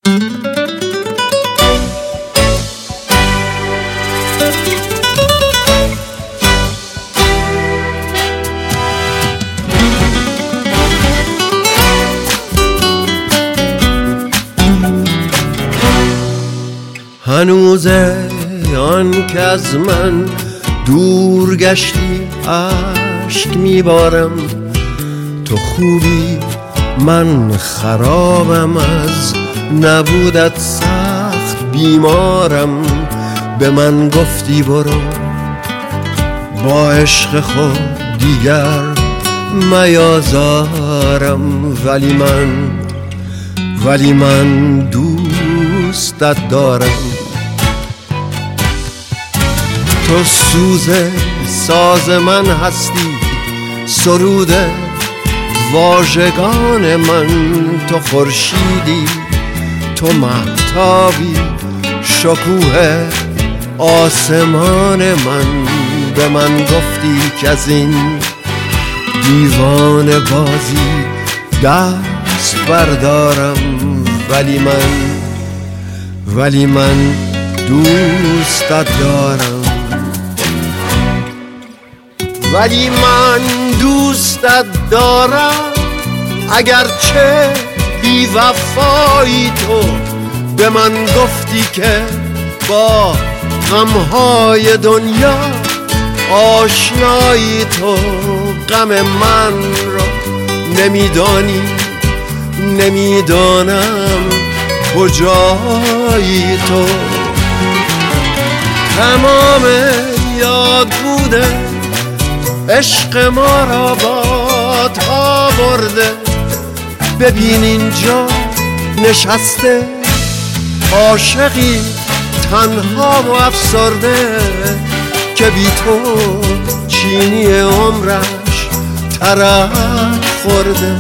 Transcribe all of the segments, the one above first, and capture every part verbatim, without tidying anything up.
هنوزه آن که از من دور گشتی عشق میبارم، تو خوبی من خرابم، از نبودت سخت بیمارم. به من گفتی برو با عشق خود دیگر میازارم، ولی من ولی من دوستت دارم. تو سوز ساز من هستی، سرود واژگان من، تو خورشیدی، تو مهتابی، شکوه آسمان من. به من گفتی که از این دیوان بازی دست بردارم، ولی من ولی من دوستت دارم. ولی من دوستت دارم اگرچه بی وفایی. تو به من گفتی که با غمهای دنیا آشنایی، تو غم من را نمیدانی، نمیدانم کجایی. تو تمام یاد بوده عشق ما را بادها برده، ببین اینجا نشسته عاشقی تنها و افسرده، که بی تو چینی عمرش ترک خورده.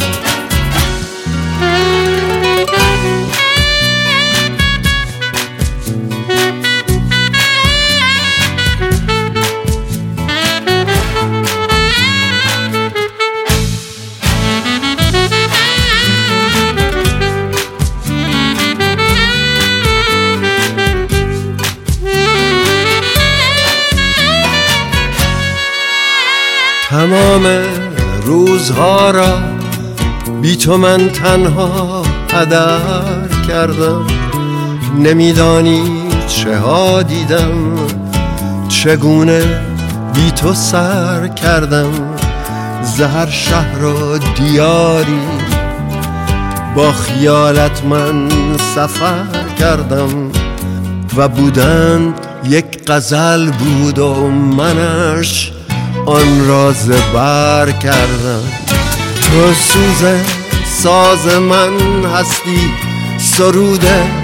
تمام روزها را بی تو من تنها هدر کردم، نمیدانی چه ها دیدم، چگونه بی تو سر کردم. زهر شهر و دیاری با خیالت من سفر کردم، و بودن یک غزل بود و منش آن راز بر کردم. تو سوز ساز من هستی، سرود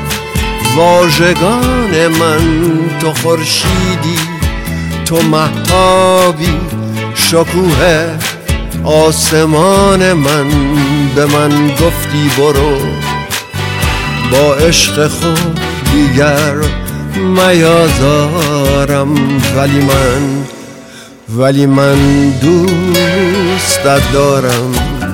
واژگان من، تو خورشیدی، تو مهتابی، شکوه آسمان من. به من گفتی برو با عشق خود دیگر میازارم، ولی من ولی من دوستت دارم.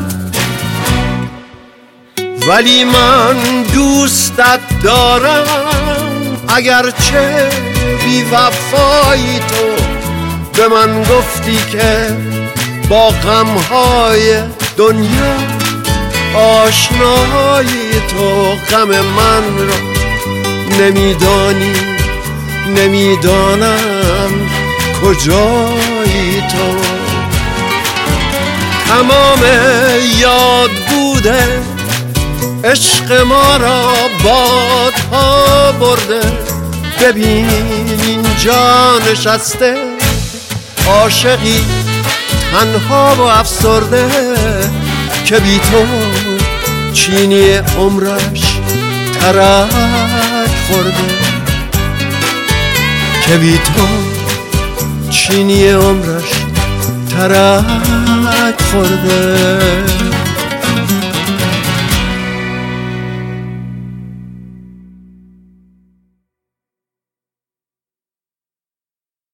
ولی من دوستت دارم اگرچه بی وفایی. تو به من گفتی که با غمهای دنیا آشنایی، تو غم من را نمیدانی، نمیدانم کجایی. تو تمام یاد بوده عشق ما را بادها برده، ببین اینجا نشسته عاشقی تنها و افسرده، که بی تو چینی عمرش ترک خورده، که بی تو چینی عمرش ترک خورده.